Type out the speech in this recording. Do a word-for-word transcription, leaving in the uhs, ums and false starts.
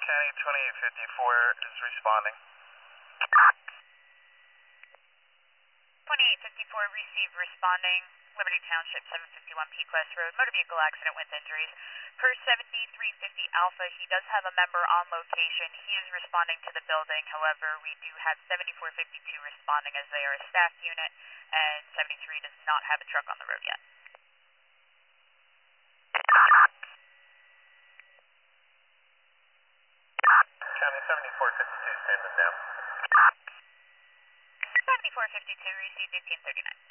County twenty-eight fifty-four is responding. twenty-eight fifty-four received responding. Liberty Township, seven fifty-one Pequest Road, motor vehicle accident with injuries. Per seventy-three fifty Alpha, he does have a member on location. He is responding to the building. However, we do have seventy-four fifty-two responding as they are a staff unit, and seventy-three does not have a truck on the road yet. County seventy-four fifty-two, standing down. seventy-four fifty-two received eighteen thirty-nine.